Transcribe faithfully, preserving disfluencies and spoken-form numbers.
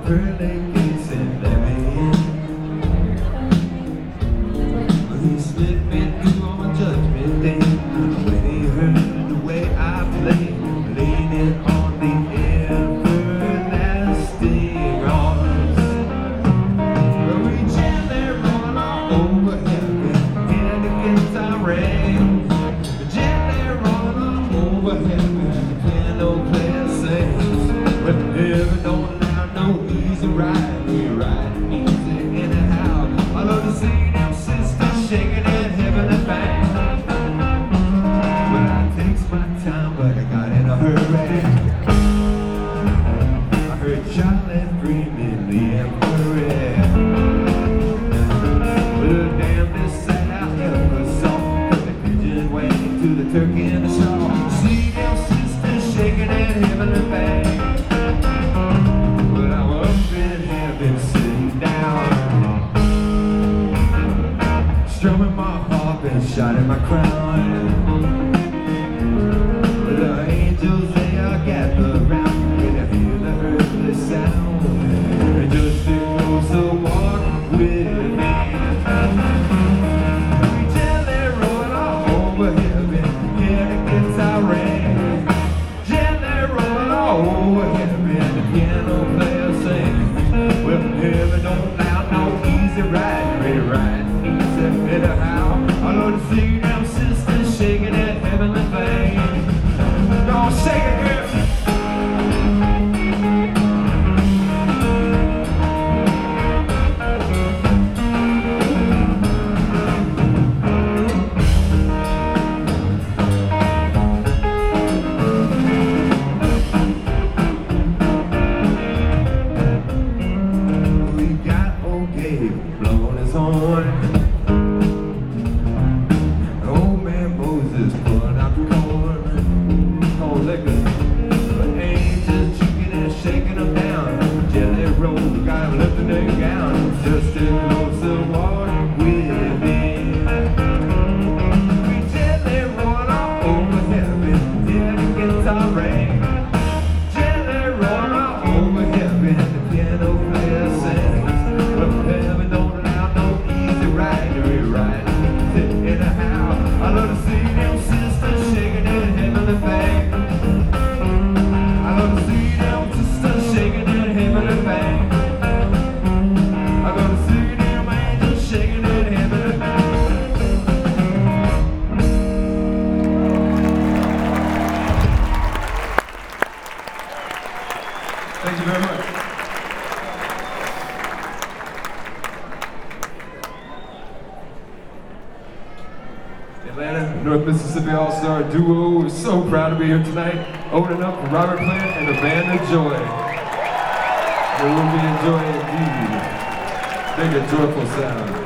pearly gates and let me in. He slipped me through on my judgment day when he heard the way I played, leaning on the everlasting arms. We gently roll all over heaven, hand against our rain. Gently roll all over heaven, piano player sings. But heaven don't allow no easy ride, we ride easy anyhow. I love to see them sisters shaking that heavenly bang. Well, it takes my time, but I got in a hurry. I heard Charlie Freeman, the emperor. Well, damn, this side out here was soft, cut the pigeon wing to the turkey and the straw. See them sisters shaking that heavenly bang. Well, I'm up in heaven sitting down, strumming my harp and shining my crown. The angels, they are gathered round when I hear the earthly sound. And just to closer walk with me, we gently roll all over heaven, yeah, the guitar ring. Gently roll all over heaven, the piano player sings. Well, heaven don't allow no easy ride, we ride easy anyhow. I love to see them sisters shaking that heavenly thing. Don't shake it, girl. We got old Gabe blowing his horn. Old man Moses pulling out the corn. Cold liquor, but angels juking and shaking them down. Jelly roll, got him lifting their gown. Just a closer walk with me. We gently roll all over heaven, hear the guitar ring. Gently roll all over heaven, the piano player sings. But heaven don't allow no easy ride, we ride easy anyhow. I love to see them sisters shaking that heavenly thing. I love to see them sisters shaking that heavenly thing. I love to see them angels shaking that heavenly thing. Thank you very much. Atlanta, North Mississippi All-Star Duo is so proud to be here tonight, opening up for Robert Plant and the Band of Joy. They will be enjoying the big and joyful sound.